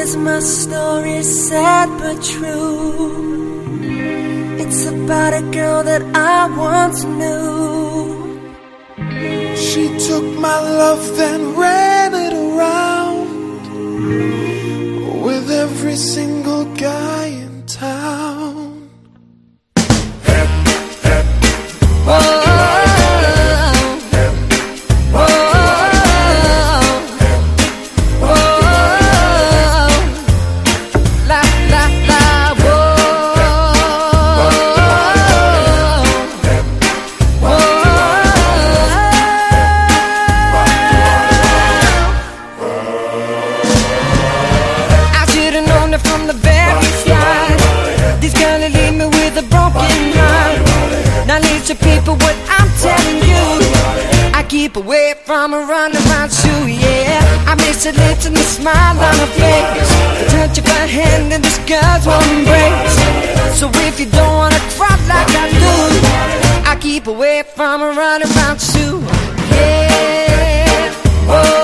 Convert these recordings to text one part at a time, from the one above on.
My story is sad but true. It's about a girl that I once knew. She took my love then ran it around with every single guy in town. Whoa. To people what I'm telling you, I keep away from a runaround Sue, yeah. I miss her lips and the smile on her face, the touch of her hand and this girl's warm embrace. So if you don't wanna cry like I do, I keep away from a runaround Sue, yeah. Whoa.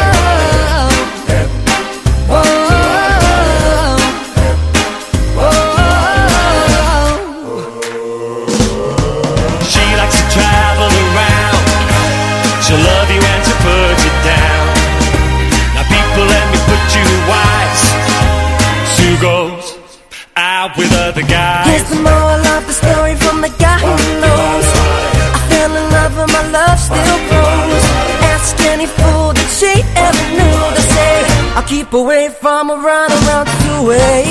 To love you and to put you down. Now people, let me put you wise. Sue goes out with other guys. Here's the moral of the story from the guy who knows. I fell in love and my love still grows. Ask any fool that she ever knew. They say I'll keep away from a runaround two-way.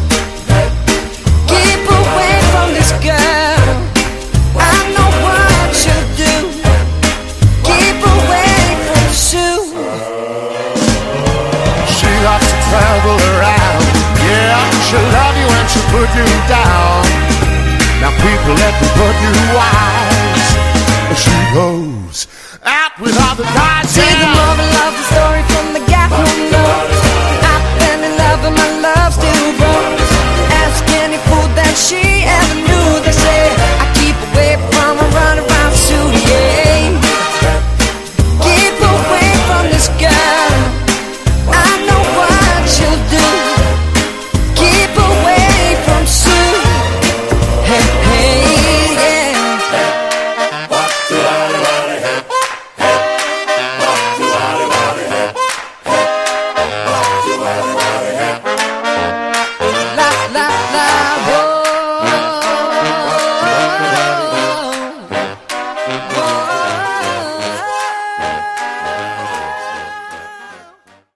Keep away from this girl. I know what I should do. Keep away from Sue. She loves to travel around. Yeah, she'll love you and she'll put you down. Now people, let me put you wise. She goes out with other guys. See the moral of the story.